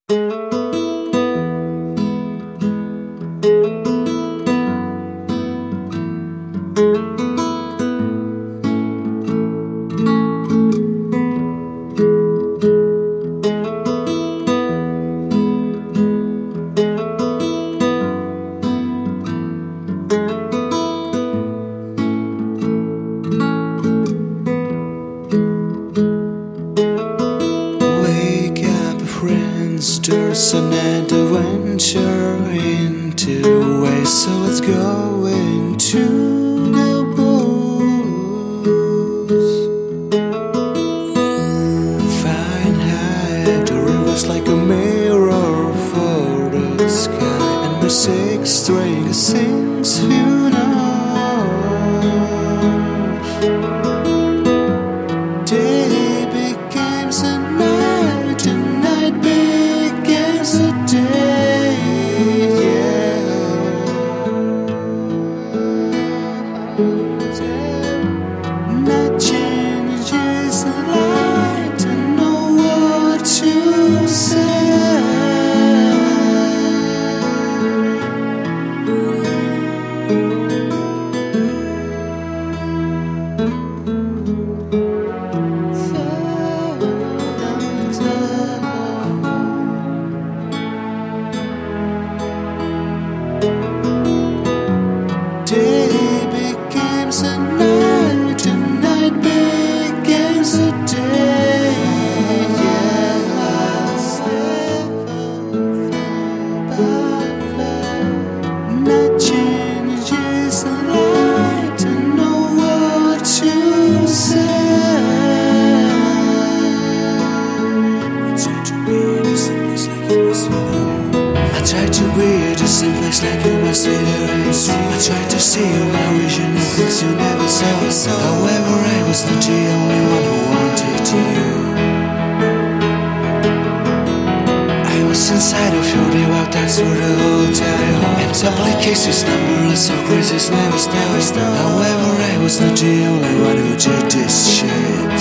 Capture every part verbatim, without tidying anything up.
Wake up, friends, there's an adventure into ways, so let's go into the woods. Fine high, the river's like a mirror for the sky, and music string sings you know. Day becomes a night, and night becomes a day, yeah. Night changes the light, and know what to say. Day becomes a night, and night becomes a day, yeah. Night changes the light, and know what to say. I try to be at the same place like you must be there. I try to see you, my vision of things you never saw. However, I was not the only one who wanted you. I was inside of your devout eyes for the whole time, and complications numberless, so crazy never stop. However, I was not the only one who did this shit.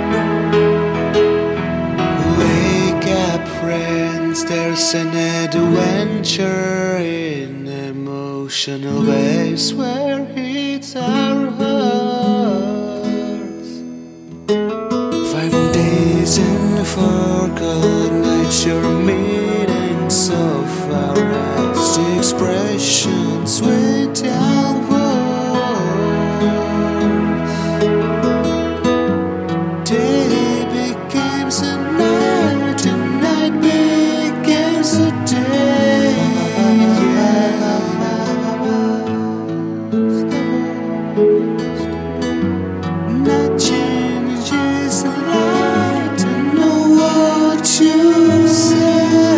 Wake up, friends, there's an adventure in emotional waves where hits our hearts. Five days in four cold nights, your meanings of our eyes, the expressions without words. Day becomes a night, and night becomes a day, yeah. Night changes the light, and know what to say.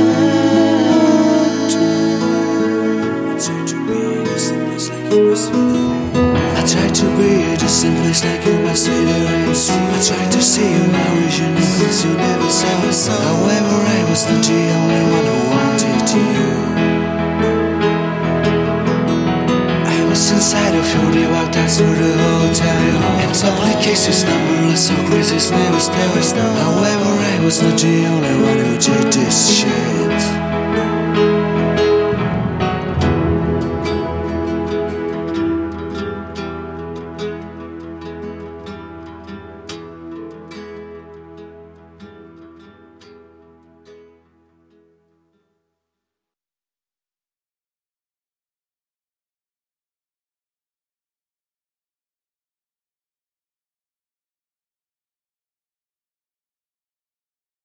I try to be at the same place like you must be there. I try to see you, my vision of things you never saw. However, I was not the only one who wanted you. I was inside of your devout eyes for the whole time, and complications numberless, so crazy never stop. However, I was not the only one who did this shit.